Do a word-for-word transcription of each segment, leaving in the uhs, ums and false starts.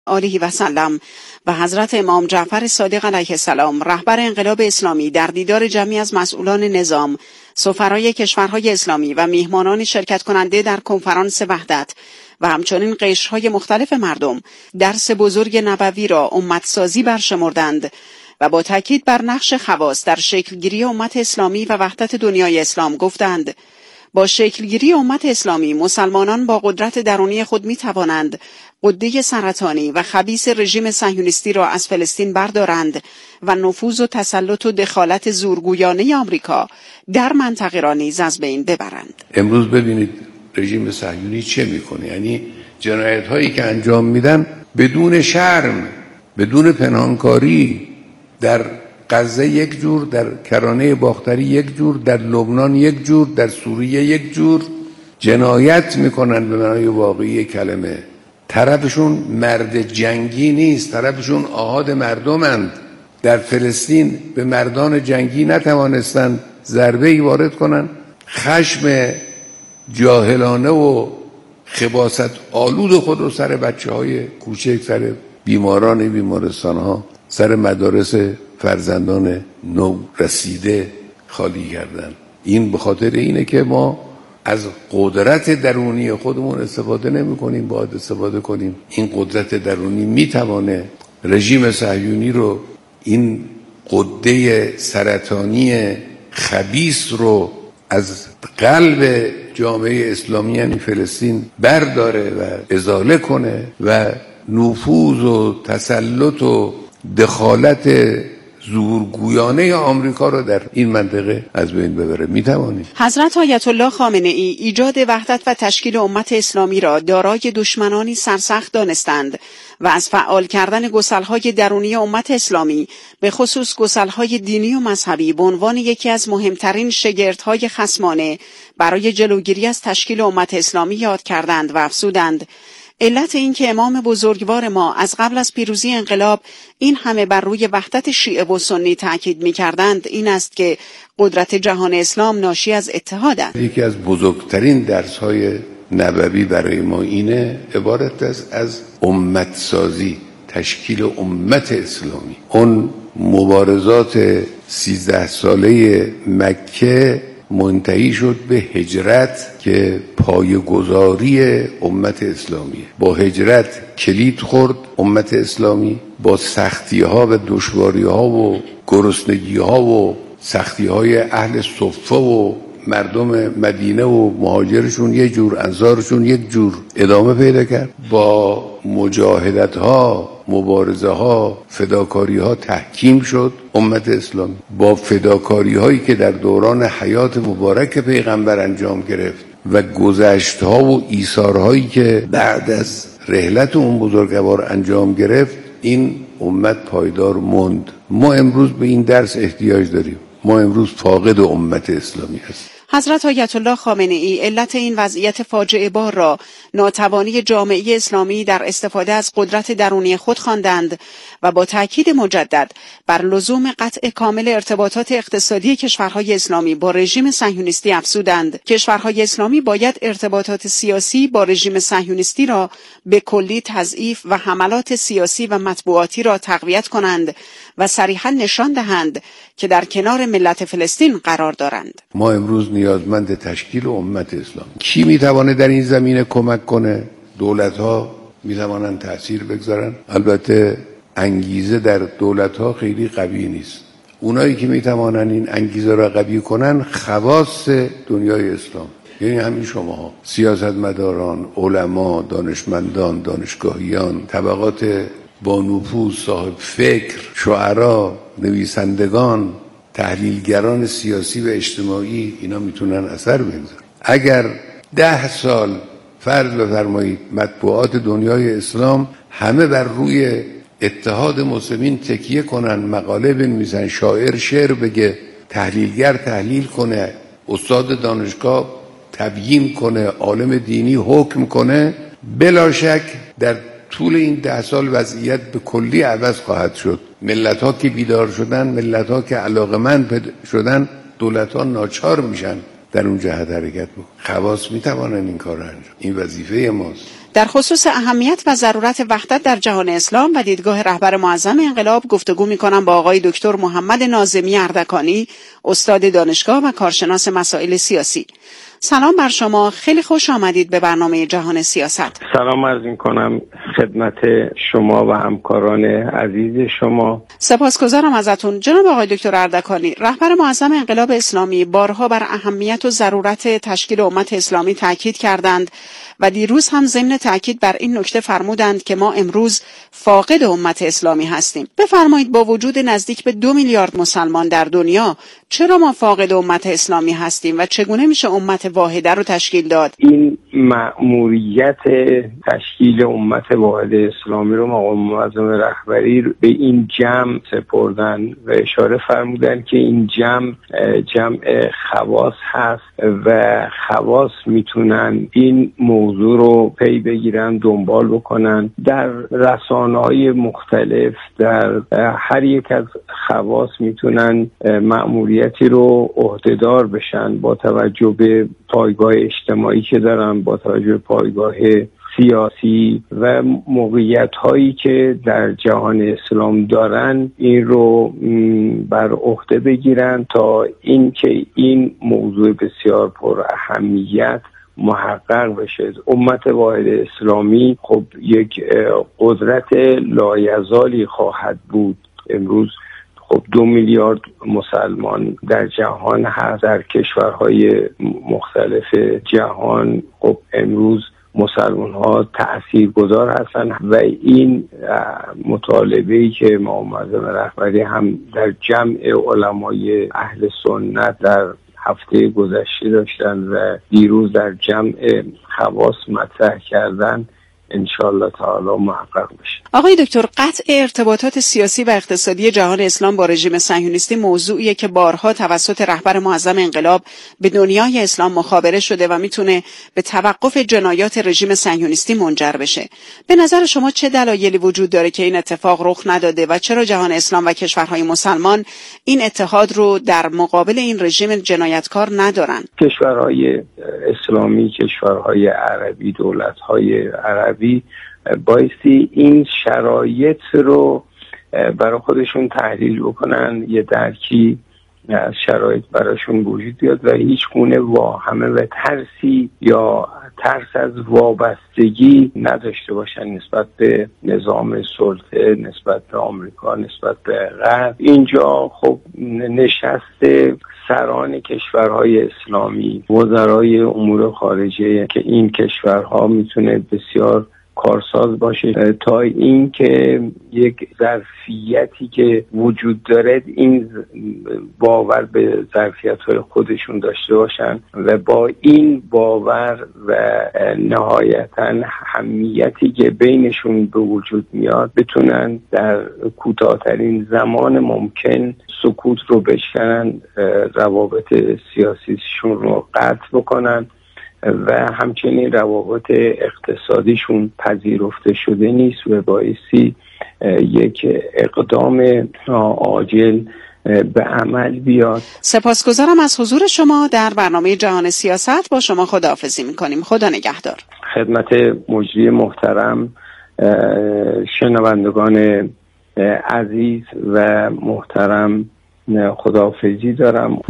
آله و سلم و حضرت امام جعفر صادق علیه السلام رهبر انقلاب اسلامی در دیدار جمعی از مسئولان نظام، سفرای کشورهای اسلامی و میهمانان شرکت کننده در کنفرانس وحدت و همچنین قشرهای مختلف مردم درس بزرگ نبوی را امتسازی برشمردند و با تاکید بر نقش خواص در شکلگیری امت اسلامی و وحدت دنیای اسلام گفتند: با شکلگیری امت اسلامی مسلمانان با قدرت درونی خود می توانند قده سرطانی و خبیث رژیم صهیونیستی را از فلسطین بردارند و نفوذ و تسلط و دخالت زورگویانه آمریکا در منطقه را نیز از بین ببرند. امروز ببینید رژیم صهیونی چه میکنه، یعنی جنایت هایی که انجام میدن بدون شرم، بدون پنهانکاری، در غزه یک جور، در کرانه باختری یک جور، در لبنان یک جور، در سوریه یک جور جنایت میکنن به معنای واقعی کلمه. طرفشون مرد جنگی نیست، طرفشون آحاد مردمند. در فلسطین به مردان جنگی نتوانستند ضربه‌ای وارد کنن. خشم جاهلانه و خباثت آلود خود رو سر بچه‌های کوچک، سر بیماران بیمارستان‌ها، سر مدارس فرزندان نو رسیده خالی کردن. این به خاطر اینه که ما از قدرت درونی خودمون استفاده نمی کنیم، باید استفاده کنیم. این قدرت درونی می توانه رژیم صهیونی رو، این قده سرطانی خبیث رو از قلب جامعه اسلامی یعنی فلسطین برداره و ازاله کنه و نفوذ و تسلط و دخالت زورگویانه آمریکا رو در این منطقه از بین ببره. میتوانیم. حضرت آیت الله خامنه ای ایجاد وحدت و تشکیل امت اسلامی را دارای دشمنانی سرسخت دانستند و از فعال کردن گسل‌های درونی امت اسلامی به خصوص گسل‌های دینی و مذهبی به عنوان یکی از مهمترین شگردهای خصمانه برای جلوگیری از تشکیل امت اسلامی یاد کردند و افزودند: علت این که امام بزرگوار ما از قبل از پیروزی انقلاب این همه بر روی وحدت شیعه و سنی تأکید می‌کردند این است که قدرت جهان اسلام ناشی از اتحاد است. یکی از بزرگترین درس‌های نبوی برای ما اینه، عبارت است از امت سازی، تشکیل امت اسلامی. اون مبارزات سیزده ساله مکه منتهی شد به هجرت که پایه‌گذاری امت اسلامیه. با هجرت کلید خورد امت اسلامی، با سختی‌ها و دشواری‌ها و گرسنگی‌ها و سختی‌های اهل صفه و مردم مدینه و مهاجرشون یک جور، انصارشون یک جور ادامه پیدا کرد. با مجاهدت‌ها، مبارزه‌ها، فداکاری‌ها تحکیم شد امت اسلامی. با فداکاری‌هایی که در دوران حیات مبارک پیغمبر انجام گرفت و گذشت‌ها و ایثارهایی که بعد از رحلت اون بزرگوار انجام گرفت، این امت پایدار موند. ما امروز به این درس احتیاج داریم. ما امروز فاقد امت اسلامی هستیم. حضرت آیت الله خامنه ای علت این وضعیت فاجعه بار را ناتوانی جامعه اسلامی در استفاده از قدرت درونی خود خواندند و با تاکید مجدد بر لزوم قطع کامل ارتباطات اقتصادی کشورهای اسلامی با رژیم صهیونیستی افزودند. کشورهای اسلامی باید ارتباطات سیاسی با رژیم صهیونیستی را به کلی تضعیف و حملات سیاسی و مطبوعاتی را تقویت کنند و صریحا نشان دهند که در کنار ملت فلسطین قرار دارند. ما امروز نیازمند تشکیل امت اسلام. کی میتوانه در این زمینه کمک کنه؟ دولت‌ها میتوانند تأثیر بگذارن. البته انگیزه در دولت‌ها خیلی قوی نیست. اونایی که میتوانن این انگیزه را قوی کنن خواص دنیای اسلام، یعنی همین شماها، سیاستمداران، علما، دانشمندان، دانشگاهیان، طبقات با نفوذ، صاحب فکر، شعرا، نویسندگان، تحلیلگران سیاسی و اجتماعی، اینا میتونن اثر بگذارن. اگر ده سال فرض بفرمایید مطبوعات دنیای اسلام همه بر روی اتحاد مسلمین تکیه کنن، مقاله بنویسن، شاعر شعر بگه، تحلیلگر تحلیل کنه، استاد دانشگاه تبیین کنه، عالم دینی حکم کنه، بلا شک در طول این ده سال وضعیت به کلی عوض خواهد شد. ملت ها که بیدار شدن، ملت ها که علاقمند شدن، دولت ها ناچار میشن در اون جهت حرکت بکنن. خواص میتوانن این کار رو انجام. این وظیفه ماست. در خصوص اهمیت و ضرورت وحدت در جهان اسلام و دیدگاه رهبر معظم انقلاب گفتگو می‌کنم با آقای دکتر محمد ناظمی اردکانی، استاد دانشگاه و کارشناس مسائل سیاسی. سلام بر شما، خیلی خوش آمدید به برنامه جهان سیاست. سلام عرض می‌کنم خدمت شما و همکاران عزیز شما. سپاسگزارم ازتون. جناب آقای دکتر اردکانی، رهبر معظم انقلاب اسلامی بارها بر اهمیت و ضرورت تشکیل امت اسلامی تاکید کردند و دیروز هم ضمن تاکید بر این نکته فرمودند که ما امروز فاقد امت اسلامی هستیم. بفرمایید با وجود نزدیک به دو میلیارد مسلمان در دنیا چرا ما فاقد امت اسلامی هستیم و چگونه میشه امت واحده رو تشکیل داد؟ این مأموریت تشکیل امت واحد اسلامی رو مقام معظم رهبری به این جمع سپردن و اشاره فرمودن که این جمع جمع خواص هست و خواص میتونن این موضوع رو پی بگیرن، دنبال بکنن. در رسانه‌های مختلف در هر یک از خواص میتونن مأموریتی رو عهدهدار بشن با توجه به پایگاه اجتماعی که دارن، با توجه به پایگاه سیاسی و موقعیت هایی که در جهان اسلام دارن، این رو بر عهده بگیرن تا اینکه این موضوع بسیار پر اهمیت محقق بشه. امت واحد اسلامی خب یک قدرت لایزالی خواهد بود. امروز خب دو میلیارد مسلمان در جهان هست، در کشورهای مختلف جهان. خب امروز مسلمان ها تأثیرگذار هستن و این مطالبه‌ای که مقام معظم رهبری هم در جمع علمای اهل سنت در هفته گذشته داشتن و دیروز در جمع خواص مطرح کردن، انشالله تعالی محقق بشه. آقای دکتر، قطع ارتباطات سیاسی و اقتصادی جهان اسلام با رژیم صهیونیستی موضوعیه که بارها توسط رهبر معظم انقلاب به دنیای اسلام مخابره شده و میتونه به توقف جنایات رژیم صهیونیستی منجر بشه. به نظر شما چه دلایلی وجود داره که این اتفاق رخ نداده و چرا جهان اسلام و کشورهای مسلمان این اتحاد رو در مقابل این رژیم جنایتکار ندارن؟ کشورهای اسلامی، کشورهای عربی، دولت‌های عربی بایستی این شرایط رو برای خودشون تحلیل بکنن، یه درکی از شرایط براشون وجود بیاد و هیچ گونه واهمه و ترسی یا ترس از وابستگی نداشته باشن نسبت به نظام سلطه، نسبت به آمریکا، نسبت به غرب. اینجا خب نشسته سران کشورهای اسلامی، وزرای امور خارجه که این کشورها میتونه بسیار کارساز باشه تا این که یک ظرفیتی که وجود داره این باور به ظرفیت‌های خودشون داشته باشن و با این باور و نهایتاً همیتی که بینشون به وجود میاد بتونن در کوتاه‌ترین زمان ممکن سکوت رو بشکنن، روابط سیاسیشون رو قطع بکنن و همچنین روابط اقتصادیشون پذیرفته شده نیست و بایستی یک اقدام عاجل به عمل بیاد. سپاسگزارم از حضور شما در برنامه جهان سیاست. با شما خداحافظی میکنیم. خدا نگهدار. خدمت مجری محترم، شنوندگان عزیز و محترم خداحافظی دارم.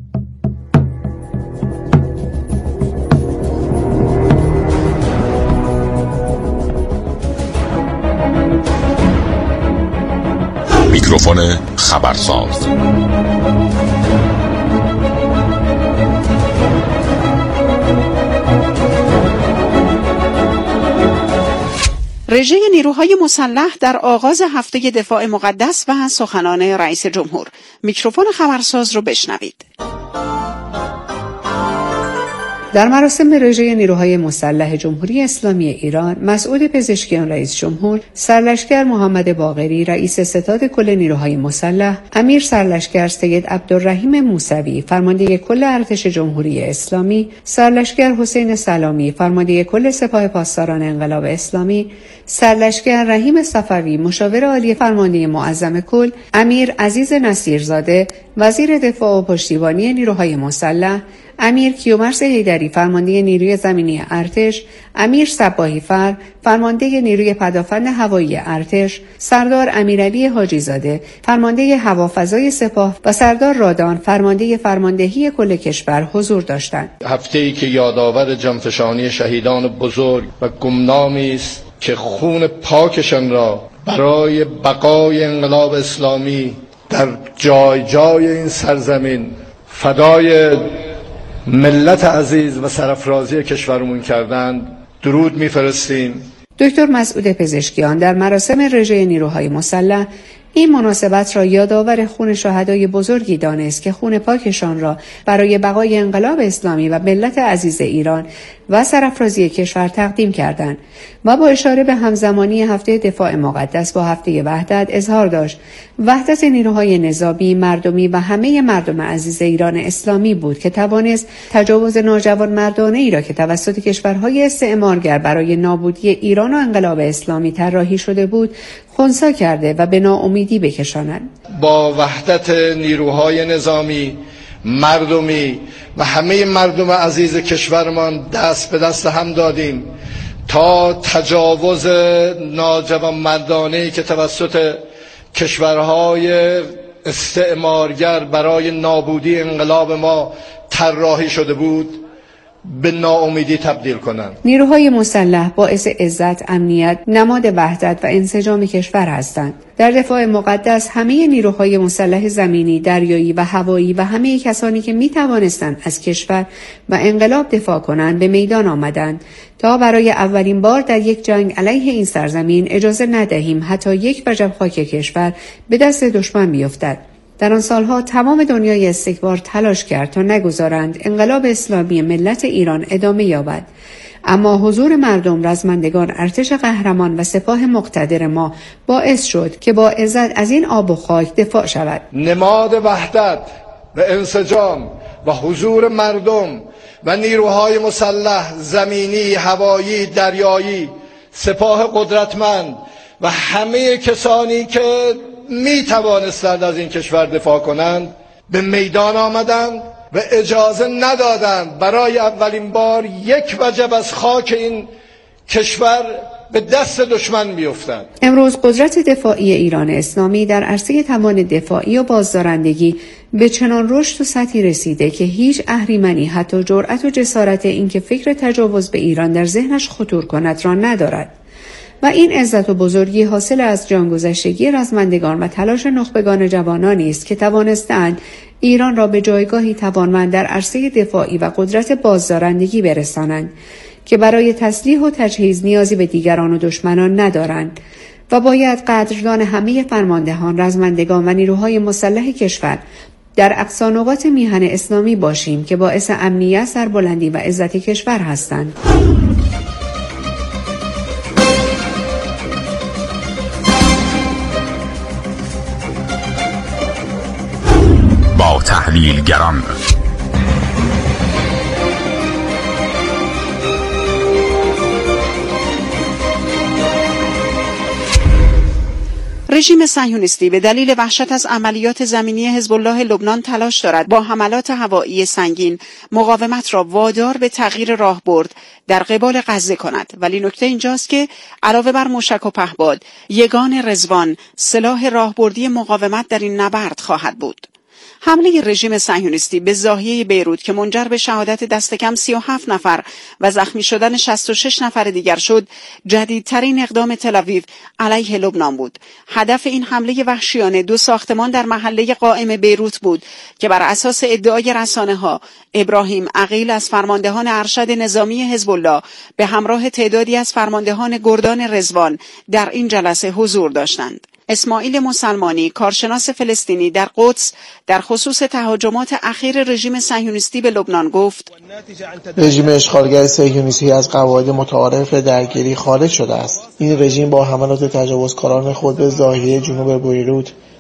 میکروفون خبرساز. رژه نیروهای مسلح در آغاز هفته دفاع مقدس و سخنان رئیس جمهور. میکروفون خبرساز رو بشنوید. در مراسم رژه نیروهای مسلح جمهوری اسلامی ایران، مسئول پزشکیان رئیس جمهور، سرلشکر محمد باقری رئیس ستاد کل نیروهای مسلح، امیر سرلشکر سید عبدالرحیم موسوی فرمانده کل ارتش جمهوری اسلامی، سرلشکر حسین سلامی فرمانده کل سپاه پاسداران انقلاب اسلامی، سرلشکر رحیم صفوی مشاور عالی فرمانده معظم کل، امیر عزیز نصیرزاده وزیر دفاع و پشتیبانی نیروهای مسلح، امیر کیومرث حیدری فرمانده نیروی زمینی ارتش، امیر صباحی فر فرمانده نیروی پدافند هوایی ارتش، سردار امیرعلی حاجی زاده فرمانده هوافضای سپاه و سردار رادان فرمانده فرماندهی کل کشور حضور داشتند. هفته‌ای که یادآور جانفشانی شهیدان بزرگ و گمنامی است که خون پاکشان را برای بقای انقلاب اسلامی در جای جای این سرزمین فدای ملت عزیز و سرافرازی کشورمون کردند درود می‌فرستیم. دکتر مسعود پزشکیان در مراسم رژه نیروهای مسلح این مناسبت را یادآور خون شهدای بزرگی دانست که خون پاکشان را برای بقای انقلاب اسلامی و ملت عزیز ایران و سرافرازی کشور تقدیم کردند و با اشاره به همزمانی هفته دفاع مقدس با هفته وحدت اظهار داشت وحدت نیروهای نظامی، مردمی و همه مردم عزیز ایران اسلامی بود که توانست تجاوز ناجوان مردانه ای را که توسط کشورهای استعمارگر برای نابودی ایران و انقلاب اسلامی طراحی شده بود خنثی کرده و به ناامیدی بکشاند. با وحدت نیروهای نظامی، مردمی و همه مردم عزیز کشورمان دست به دست هم دادیم تا تجاوز ناجوانمردانه‌ای که توسط کشورهای استعمارگر برای نابودی انقلاب ما طراحی شده بود به ناامیدی تبدیل کنند. نیروهای مسلح باعث عزت، امنیت، نماد وحدت و انسجام کشور هستند. در دفاع مقدس همه نیروهای مسلح زمینی، دریایی و هوایی و همه کسانی که می توانستند از کشور و انقلاب دفاع کنند به میدان آمدند تا برای اولین بار در یک جنگ علیه این سرزمین اجازه ندهیم حتی یک وجب خاک کشور به دست دشمن بیفتد. در آن سالها تمام دنیای استکبار تلاش کرد تا نگذارند انقلاب اسلامی ملت ایران ادامه یابد، اما حضور مردم، رزمندگان، ارتش قهرمان و سپاه مقتدر ما باعث شد که با عزت از این آب و خاک دفاع شود. نماد وحدت و انسجام و حضور مردم و نیروهای مسلح زمینی، هوایی، دریایی، سپاه قدرتمند و همه کسانی که می توانستند از این کشور دفاع کنند به میدان آمدند و اجازه ندادند برای اولین بار یک وجب از خاک این کشور به دست دشمن بیفتند. امروز قدرت دفاعی ایران اسلامی در عرصه توان دفاعی و بازدارندگی به چنان رشد و سطحی رسیده که هیچ اهریمنی حتی جرأت و جسارت اینکه فکر تجاوز به ایران در ذهنش خطور کند را ندارد. و این عزت و بزرگی حاصل از جانگذشتگی رزمندگان و تلاش نخبگان جوانانی است که توانستند ایران را به جایگاهی توانمند در عرصه دفاعی و قدرت بازدارندگی برسانند که برای تسلیح و تجهیز نیازی به دیگران و دشمنان ندارند و باید قدردان همه فرماندهان، رزمندگان و نیروهای مسلح کشور در اقصا نقاط میهن اسلامی باشیم که باعث امنیت، سربلندی و عزت کشور هستند. با تحلیلگران رژیم صهیونیستی به دلیل وحشت از عملیات زمینی حزب الله لبنان تلاش دارد با حملات هوایی سنگین مقاومت را وادار به تغییر راهبرد در قبال غزه کند، ولی نکته اینجاست که علاوه بر موشک و پهپاد، یگان رضوان سلاح راهبردی مقاومت در این نبرد خواهد بود. حمله رژیم صهیونیستی به ضاحیه بیروت که منجر به شهادت دست کم سی و هفت نفر و زخمی شدن شصت و شش نفر دیگر شد، جدیدترین اقدام تل‌آویو علیه لبنان بود. هدف این حمله وحشیانه دو ساختمان در محله قائم بیروت بود که بر اساس ادعای رسانه‌ها ابراهیم عقیل از فرماندهان ارشد نظامی حزب الله به همراه تعدادی از فرماندهان گردان رضوان در این جلسه حضور داشتند. اسماعیل مسلمانی، کارشناس فلسطینی در قدس، در خصوص تهاجمات اخیر رژیم صهیونیستی به لبنان گفت: رژیم اشغالگر صهیونیستی از قواعد متعارف درگیری خارج شده است. این رژیم با حملات تجاوزکاران خود به ضاحیه جنوب بیروت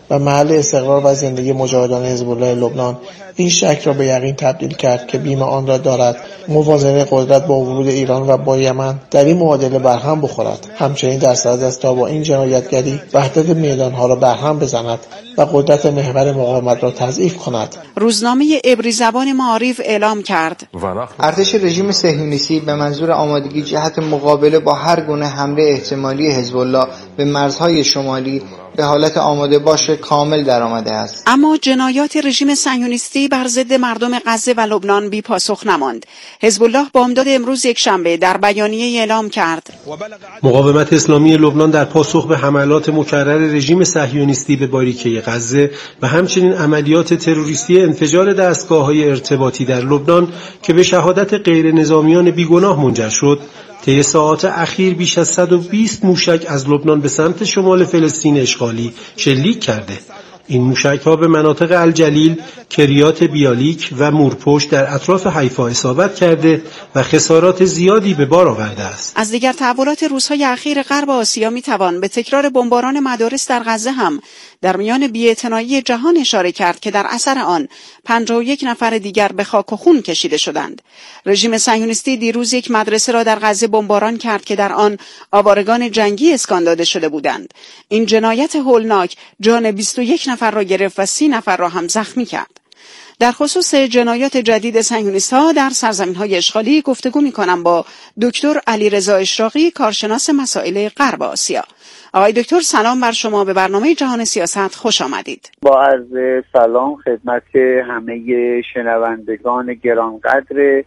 و محل استقرار و زندگی مجاهدان حزب الله لبنان این شک را به یقین تبدیل کرد که بیم آن را دارد موازنه قدرت با ورود ایران و با یمن در این معادله برهم بخورد. همچنین در صدد است تا با این جنایتگری وحدت میدانها را برهم بزند و قدرت محور مقاومت را تضعیف کند. روزنامه عبری زبان معارف اعلام کرد ارتش رژیم صهیونیستی به منظور آمادگی جهت مقابله با هر گونه حمله احتمالی حزب الله به مرزهای شمالی به حالت آماده باش کامل در آمده است. اما جنایات رژیم صهیونیستی بر ضد مردم غزه و لبنان بی پاسخ نماند. حزب الله بامداد امروز یک شنبه در بیانیه اعلام کرد مقاومت اسلامی لبنان در پاسخ به حملات مکرر رژیم صهیونیستی به باریکه غزه و همچنین عملیات تروریستی انفجار دستگاه‌های ارتباطی در لبنان که به شهادت غیر نظامیان بیگناه منجر شد، طی ساعات اخیر بیش از صد و بیست موشک از لبنان به سمت شمال فلسطین اشغالی شلیک کرده. این موشک‌ها به مناطق الجلیل، کریات بیالیک و مورپشت در اطراف حیفا اصابت کرده و خسارات زیادی به بار آورده است. از دیگر تحولات روزهای اخیر غرب آسیا میتوان به تکرار بمباران مدارس در غزه هم در میان بی‌اعتنایی جهان اشاره کرد که در اثر آن پنجاه و یک نفر دیگر به خاک و خون کشیده شدند. رژیم صهیونیستی دیروز یک مدرسه را در غزه بمباران کرد که در آن آوارگان جنگی اسکان داده شده بودند. این جنایت هولناک جان بیست و یک نفر را گرفت و سی نفر را هم زخمی کرد. در خصوص جنایات جدید صهیونیست‌ها در سرزمین‌های اشغالی گفتگو می‌کنم با دکتر علیرضا اشراقی، کارشناس مسائل غرب آسیا. آقای دکتر سلام بر شما، به برنامه جهان سیاست خوش آمدید. با عرض سلام خدمت همه شنوندگان گرانقدر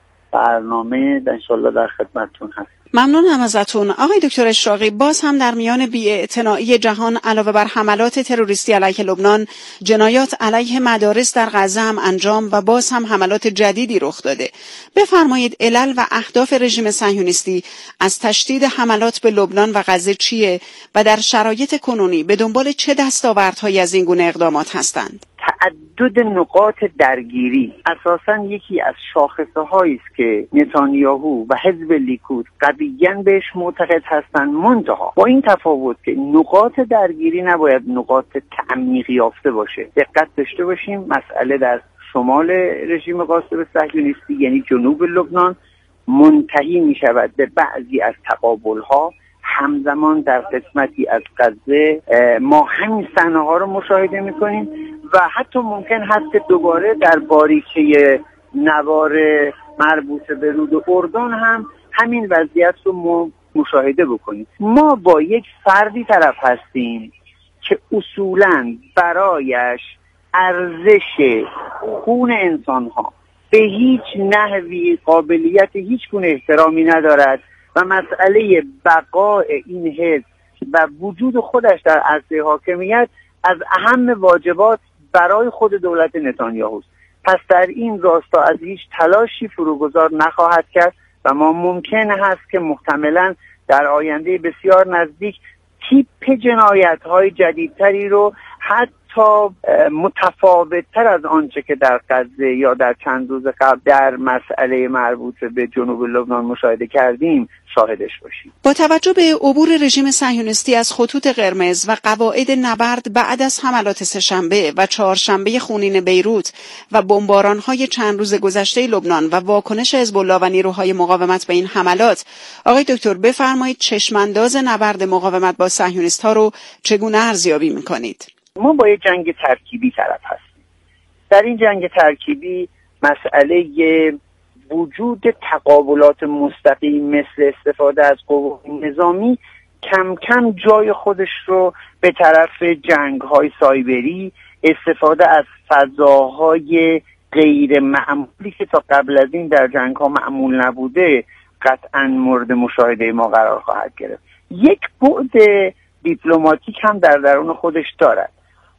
برنامه، انشالله در خدمتتون هست. ممنونم ازتون. آقای دکتر اشراقی، باز هم در میان بی‌اعتنایی جهان علاوه بر حملات تروریستی علیه لبنان، جنایات علیه مدارس در غزه هم انجام و باز هم حملات جدیدی رخ داده. بفرمایید علل و اهداف رژیم صهیونیستی از تشدید حملات به لبنان و غزه چیه و در شرایط کنونی به دنبال چه دستاوردهایی از این گونه اقدامات هستند؟ تعدد نقاط درگیری اساساً یکی از شاخصه هایی است که نتانیاهو و حزب لیکود قویاً بهش معتقد هستند، منتها با این تفاوت که نقاط درگیری نباید نقاط تعمیق یافته باشه. دقت داشته باشیم مسئله در شمال رژیم غاصب صهیونیستی یعنی جنوب لبنان منتهی می شود به بعضی از تقابل ها. همزمان در قسمتی از غزه ما همین صحنه ها رو مشاهده می کنیم و حتی ممکن هست که دوباره در باریکه نوار مربوط به رود اردن هم همین وضعیت رو ما مشاهده بکنیم. ما با یک فردی طرف هستیم که اصولاً برایش ارزش خون انسان ها به هیچ نحوی قابلیت هیچ گونه احترامی ندارد و مسئله بقای این حزب و وجود خودش در عرصه حاکمیت از اهم واجبات برای خود دولت نتانیاهو. پس در این راستا از هیچ تلاشی فروگذار نخواهد کرد و ما ممکن هست که محتملاً در آینده بسیار نزدیک تیپ جنایت‌های جدیدتری رو حتی متفاوت‌تر از آنچه که در غزه یا در چند روز قبل در مسئله مربوط به جنوب لبنان مشاهده کردیم شاهدش باشیم. با توجه به عبور رژیم صهیونیستی از خطوط قرمز و قواعد نبرد بعد از حملات سه‌شنبه و چهارشنبه خونین بیروت و بمباران‌های چند روز گذشته لبنان و واکنش حزب الله و نیروهای مقاومت به این حملات، آقای دکتر بفرمایید چشمانداز نبرد مقاومت با صهیونیست‌ها رو چگونه ارزیابی می‌کنید؟ ما با یک جنگ ترکیبی طرف هستیم. در این جنگ ترکیبی مسئله وجود تقابلات مستقیم مثل استفاده از قوه نظامی کم کم جای خودش رو به طرف جنگ‌های سایبری، استفاده از فضاهای غیر معمولی که تا قبل از این در جنگ‌ها معمول نبوده قطعاً مورد مشاهده ما قرار خواهد گرفت. یک بعد دیپلماتیک هم در درون خودش دارد.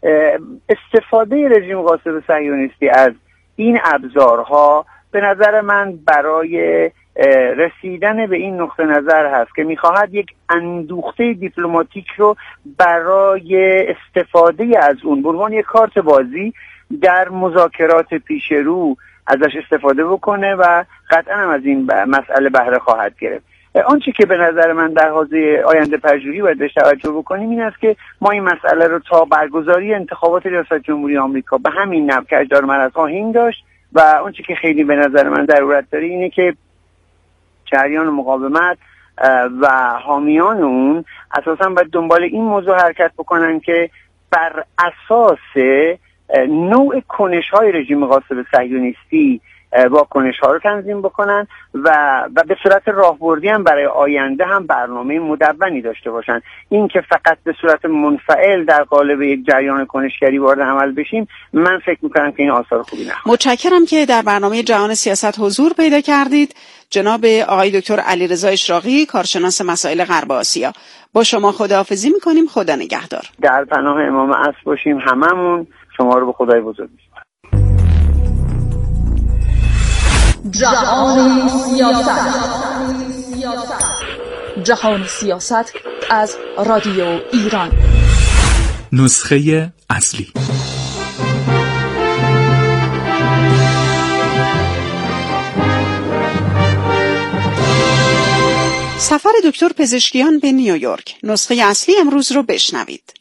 استفاده رژیم غاصب صهیونیستی از این ابزارها به نظر من برای رسیدن به این نقطه نظر هست که میخواهد یک اندوخته دیپلماتیک رو برای استفاده از اون به عنوان یک کارت بازی در مذاکرات پیش رو ازش استفاده بکنه و قطعا هم از این مسئله بهره خواهد گرفت. آنچه که به نظر من در حوزه آینده پژوهی باید بهش توجه بکنیم این است که ما این مسئله رو تا برگزاری انتخابات ریاست جمهوری آمریکا به همین نحو کجدار مرز خواهیم داشت و آنچه که خیلی به نظر من ضرورت داره اینه که جریان مقاومت و حامیان اون اساساً باید دنبال این موضوع حرکت بکنن که بر اساس نوع کنش‌های رژیم غاصب صهیونیستی واکنش‌ها رو تنظیم بکنن و و به صورت راهبردی هم برای آینده هم برنامه مدونی داشته باشن. این که فقط به صورت منفعل در قالب یک جریان کنشگری وارد عمل بشیم، من فکر می‌کنم که این آثار خوبی نخواهد. متشکرم که در برنامه جهان سیاست حضور پیدا کردید. جناب آقای دکتر علیرضا اشراقی، کارشناس مسائل غرب آسیا، با شما خداحافظی می‌کنیم. خدا نگهدار. در پناه امام عصر باشیم هممون. شما رو به خدای بزرگ می‌سپارم. جهان سیاست. جهان سیاست از رادیو ایران. نسخه اصلی. سفر دکتر پزشکیان به نیویورک. نسخه اصلی امروز رو بشنوید.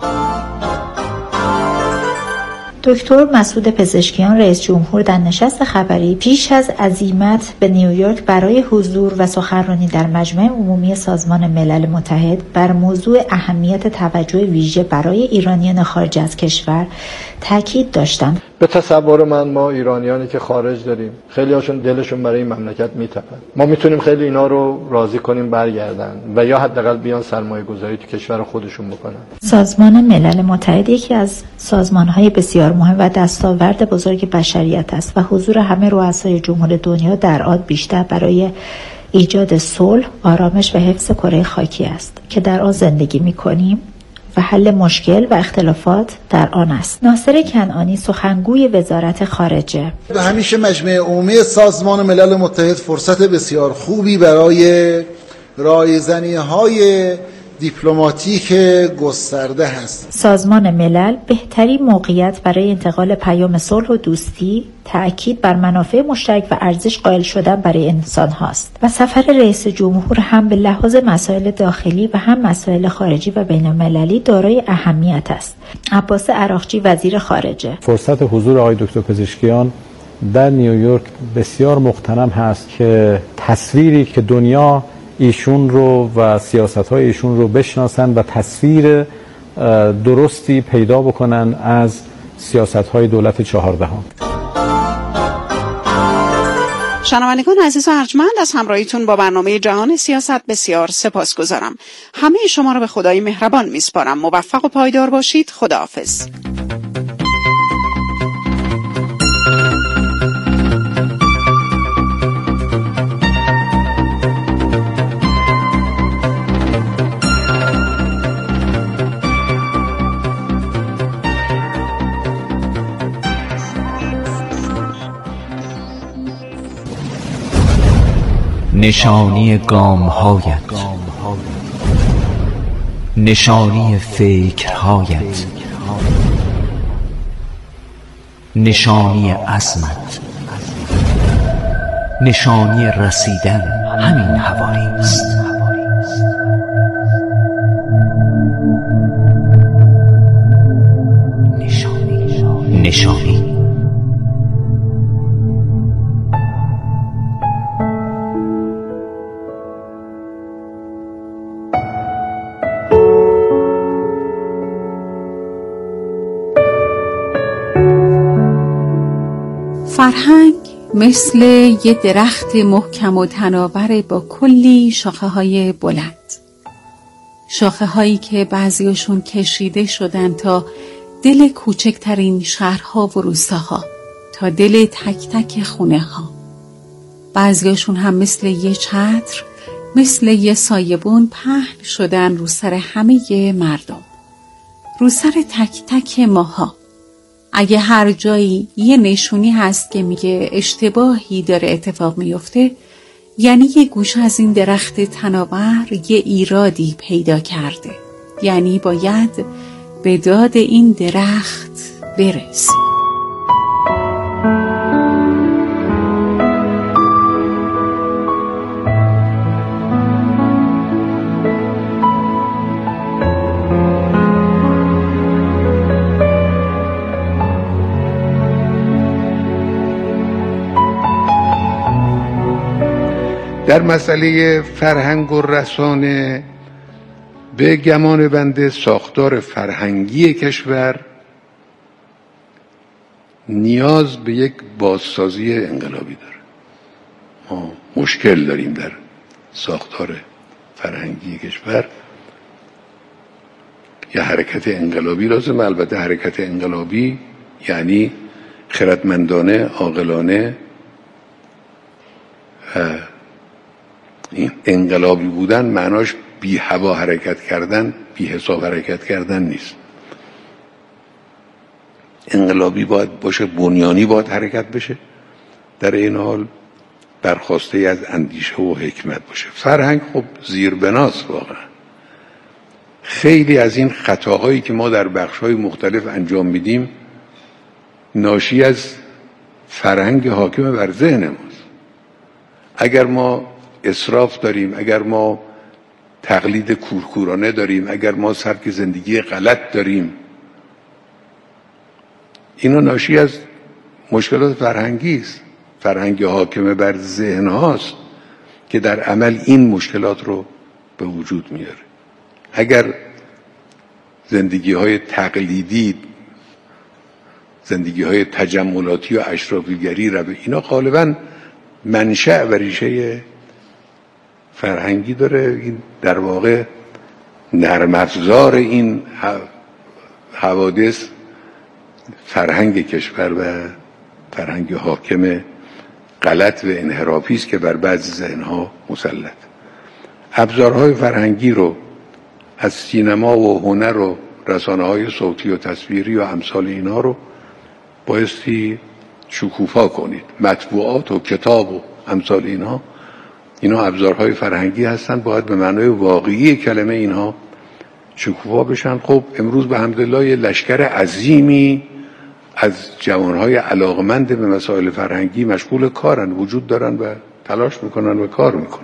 دکتر مسعود پزشکیان رئیس جمهور در نشست خبری پیش از عزیمت به نیویورک برای حضور و سخنرانی در مجمع عمومی سازمان ملل متحد بر موضوع اهمیت توجه ویژه برای ایرانیان خارج از کشور تاکید داشتند. به تصور من ما ایرانیانی که خارج داریم خیلی هاشون دلشون برای این مملکت میتپن. ما میتونیم خیلی اینا رو راضی کنیم برگردن و یا حداقل بیان سرمایه گذاری تو کشور خودشون بکنن. سازمان ملل متحد یکی از سازمان‌های بسیار مهم و دستاورد بزرگ بشریت است و حضور همه رؤسای جمهور دنیا در آن بیشتر برای ایجاد صلح، آرامش و حفظ کره خاکی است که در آن زندگی می‌کنیم و حل مشکل و اختلافات در آن است. ناصر کنعانی، سخنگوی وزارت خارجه: همیشه مجمع عمومی سازمان ملل متحد فرصت بسیار خوبی برای رایزنی‌های دیپلماتیک گسترده هست. سازمان ملل بهترین موقعیت برای انتقال پیام صلح و دوستی، تأکید بر منافع مشترک و ارزش قائل شدن برای انسان هاست و سفر رئیس جمهور هم به لحاظ مسائل داخلی و هم مسائل خارجی و بین المللی دارای اهمیت است. عباس عراقچی، وزیر خارجه: فرصت حضور آقای دکتر پزشکیان در نیویورک بسیار مغتنم هست که تصویری که دنیا ایشون رو و سیاست‌های ایشون رو بشناسن و تصویر درستی پیدا بکنن از سیاست‌های دولت چهاردهم. شنوندگان عزیز و ارجمند، از همراهیتون با برنامه جهان سیاست بسیار سپاسگزارم. همه شما رو به خدای مهربان میسپارم. موفق و پایدار باشید. خداحافظ. نشانی گام‌هایت، نشانی فکرهایت، نشانی عزمت، نشانی رسیدن همین حوالی است. نشانی نشانی فرهنگ مثل یه درخت محکم و تناور با کلی شاخه های بلند، شاخه هایی که بعضیشون کشیده شدن تا دل کوچکترین شهرها و روستاها، تا دل تک تک خونه ها. بعضیشون هم مثل یه چتر، مثل یه سایبون پهن شدن رو سر همه مردم، رو سر تک تک ماها. اگه هر جایی یه نشونی هست که میگه اشتباهی داره اتفاق میفته، یعنی یه گوشه از این درخت تناور یه ایرادی پیدا کرده، یعنی باید به داد این درخت برسیم. در مسئله فرهنگ و رسانه به گمان بنده ساختار فرهنگی کشور نیاز به یک بازسازی انقلابی داره. ما مشکل داریم در ساختار فرهنگی کشور. یه حرکت انقلابی لازم. البته حرکت انقلابی یعنی خردمندانه، عاقلانه. این انقلابی بودن معناش بی هوا حرکت کردن، بی حساب حرکت کردن نیست. انقلابی باید باشه، بنیانی باید حرکت بشه، در این حال برخواسته از اندیشه و حکمت باشه. فرهنگ خب زیربناست واقعا. خیلی از این خطاهایی که ما در بخش‌های مختلف انجام میدیم ناشی از فرهنگ حاکم بر ذهن ماست. اگر ما اسراف داریم، اگر ما تقلید کورکورانه داریم، اگر ما سبک زندگی غلط داریم، اینا ناشی از مشکلات فرهنگی است. فرهنگ حاکم بر ذهن هاست که در عمل این مشکلات رو به وجود میاره. اگر زندگی های تقلیدی، زندگی های تجملاتی و اشرافیگری رو به اینا غالبا منشأ و ریشه فرهنگی داره. این در واقع نرم افزار این حوادث فرهنگ کشور و فرهنگ حاکم غلط و انحرافی است که بر بعضی ذهن‌ها مسلط. ابزارهای فرهنگی رو از سینما و هنر و رسانه‌های صوتی و تصویری و امثال اینا رو بایستی شکوفا کنید. مطبوعات و کتاب و امثال اینها، اینا ابزارهای فرهنگی هستن، باید به معنای واقعی کلمه اینها شکوفا بشن. خب امروز به حمدالله یه لشکر عظیمی از جوانهای علاقمند به مسائل فرهنگی مشغول کارن، وجود دارن و تلاش میکنن و کار میکنن.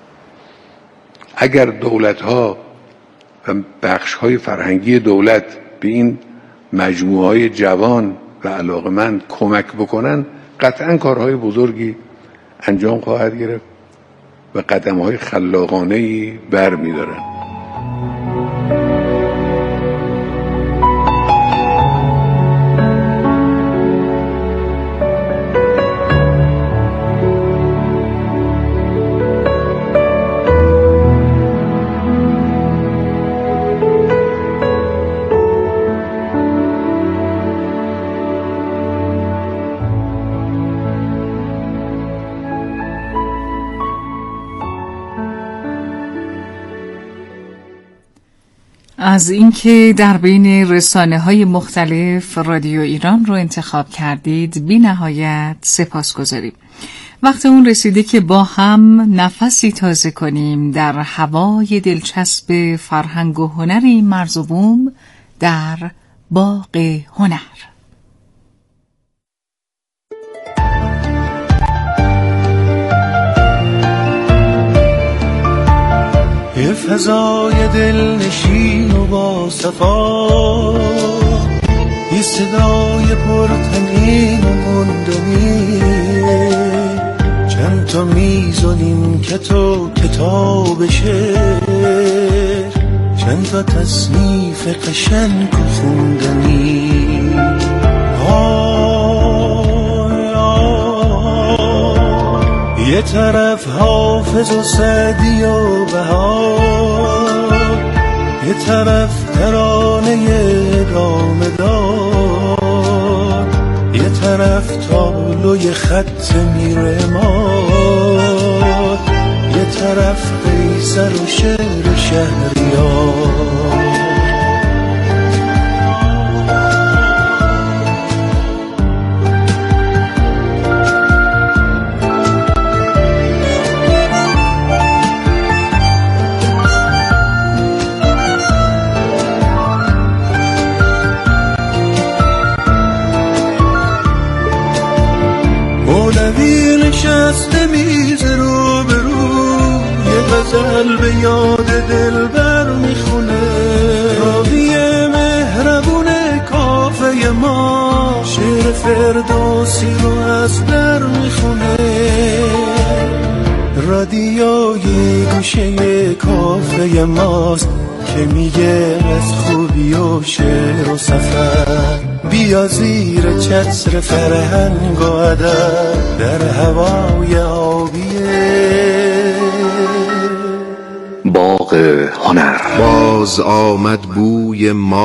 اگر دولت‌ها و بخش‌های فرهنگی دولت به این مجموعه‌های جوان و علاقمند کمک بکنن، قطعاً کارهای بزرگی انجام خواهد گرفت و قدم‌های خلاقانه‌ای برمی‌دارن. از اینکه در بین رسانه‌های مختلف رادیو ایران رو انتخاب کردید بی نهایت سپاسگزاریم. وقت اون رسیده که با هم نفسی تازه کنیم در هوای دلچسب فرهنگ و هنری مرز و بوم در باغ هنر. یه فضای دلنشین و با صفا، یه صدای پرتنین و مندنی، چند تا میز و نیمکت و کتاب شعر، چند تا تصنیف قشنگ و خوندنی. آی آی یه طرف حافظ و سعدی و بهار، یه طرف ترانه گامدار، یه طرف تابلوی خط میرماد، یه طرف قیصر و شعر شهریار. مولوی نشسته میز رو به رو، یه غزل به یاد دلبر میخونه، راوی مهربون کافه ما شعر فردوسی رو از در میخونه. رادیوی گوشه کافه ماست که میگه از خوبی و شعر و سفر. بیا زیر چتر فرهنگ و ادب در هوای آبیه باغ هنر. باز آمد بوی ما